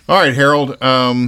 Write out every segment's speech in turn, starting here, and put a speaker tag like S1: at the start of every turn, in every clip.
S1: All right, Harold.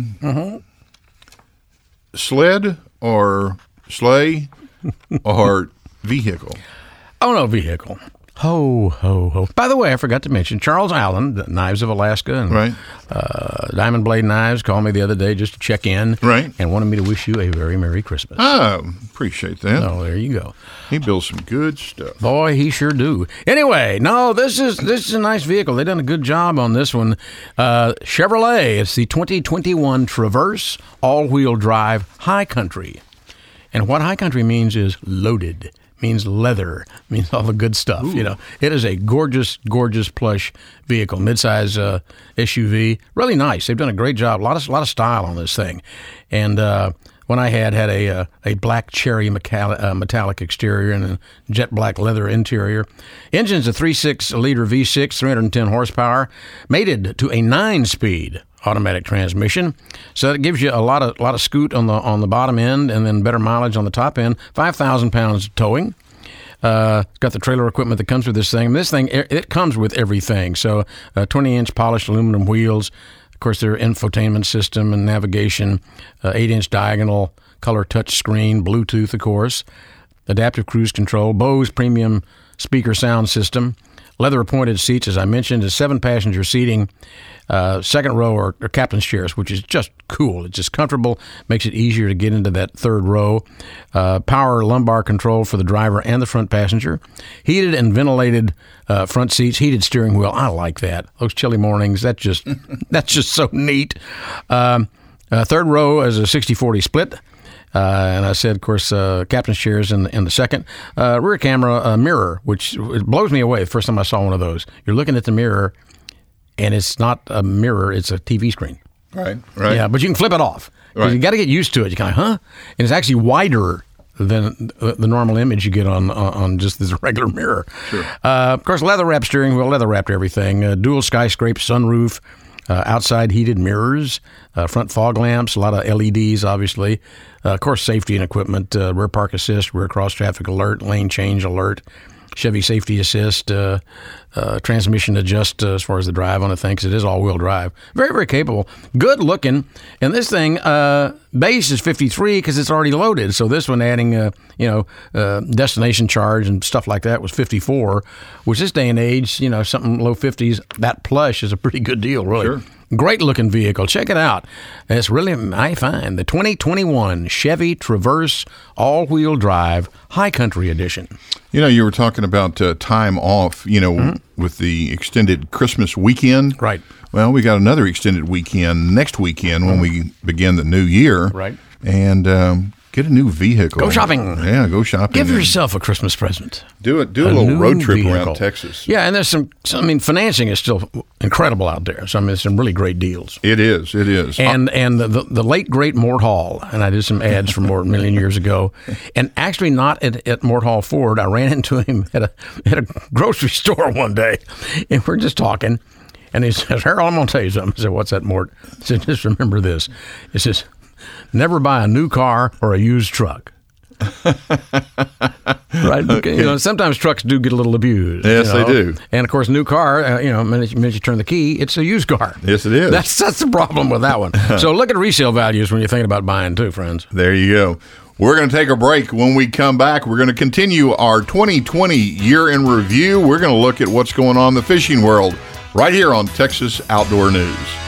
S1: Sled or sleigh or vehicle?
S2: Oh, no, vehicle. Ho, ho, ho. By the way, I forgot to mention Charles Allen, the Knives of Alaska and
S1: Right.
S2: Diamond Blade Knives, called me the other day just to check in.
S1: Right.
S2: And wanted me to wish you a very Merry Christmas.
S1: Appreciate that.
S2: Oh, there you go.
S1: He builds some good stuff.
S2: Boy, he sure do. Anyway, no, this is a nice vehicle. They've done a good job on this one. Chevrolet, it's the 2021 Traverse all-wheel drive High Country. And what High Country means is loaded. Means leather, means all the good stuff.
S1: Ooh.
S2: You know, it is a gorgeous, gorgeous plush vehicle, midsize SUV. Really nice. They've done a great job. A lot of style on this thing. And when I had a black cherry metallic exterior and a jet black leather interior. Engine's a 3.6 liter V6, 310 horsepower, mated to a 9-speed automatic transmission, so it gives you a lot of scoot on the bottom end, and then better mileage on the top end. 5,000 pounds of towing. Got the trailer equipment that comes with this thing. This thing it comes with everything. So 20-inch polished aluminum wheels. Of course, their infotainment system and navigation. 8-inch diagonal color touch screen. Bluetooth, of course. Adaptive cruise control. Bose premium speaker sound system. Leather appointed seats, as I mentioned, is 7-passenger seating. Second row are captain's chairs, which is just cool. It's just comfortable, makes it easier to get into that third row. Power lumbar control for the driver and the front passenger. Heated and ventilated front seats, heated steering wheel. I like that. Those chilly mornings, that's just so neat. Third row is a 60-40 split. And I said, of course, captain's chairs in the second. Rear camera mirror, which it blows me away the first time I saw one of those. You're looking at the mirror, and it's not a mirror, it's a TV screen.
S1: Right.
S2: Yeah, but you can flip it off.
S1: Right.
S2: You got to get used to it. You kind of, huh? And it's actually wider than the normal image you get on just this regular mirror.
S1: Sure.
S2: Of course, leather-wrapped steering wheel, leather-wrapped everything. Dual skyscrape sunroof. Outside heated mirrors, front fog lamps, a lot of LEDs, obviously. Of course, safety and equipment, rear park assist, rear cross traffic alert, lane change alert, Chevy safety assist, transmission adjust as far as the drive on the thing, because it is all-wheel drive. Very, very capable. Good looking. And this thing, base is 53 because it's already loaded. So this one adding, destination charge and stuff like that was 54, which this day and age, something low 50s, that plush is a pretty good deal, really.
S1: Sure.
S2: Great looking vehicle. Check it out. It's really, I find, the 2021 Chevy Traverse all-wheel drive High Country Edition.
S1: You were talking about time off, with the extended Christmas weekend.
S2: Right.
S1: Well, we got another extended weekend next weekend when we begin the new year.
S2: Right.
S1: And get a new vehicle.
S2: Go shopping.
S1: Yeah, go shopping.
S2: Give yourself a Christmas present.
S1: Do a little road trip
S2: vehicle
S1: around Texas.
S2: Yeah, and there's some financing is still incredible out there. So, there's some really great deals.
S1: It is.
S2: And the late, great Mort Hall, and I did some ads for Mort a million years ago, and actually not at Mort Hall Ford. I ran into him at a grocery store one day, and we're just talking, and he says, Harold, I'm going to tell you something. I said, what's that, Mort? He said, just remember this. He says, never buy a new car or a used truck. Right? Because, sometimes trucks do get a little abused.
S1: Yes, they do.
S2: And, of course, new car, the minute you turn the key, it's a used car.
S1: Yes, it is.
S2: That's the problem with that one. So look at resale values when you're thinking about buying, too, friends.
S1: There you go. We're going to take a break. When we come back, we're going to continue our 2020 year in review. We're going to look at what's going on in the fishing world right here on Texas Outdoor News.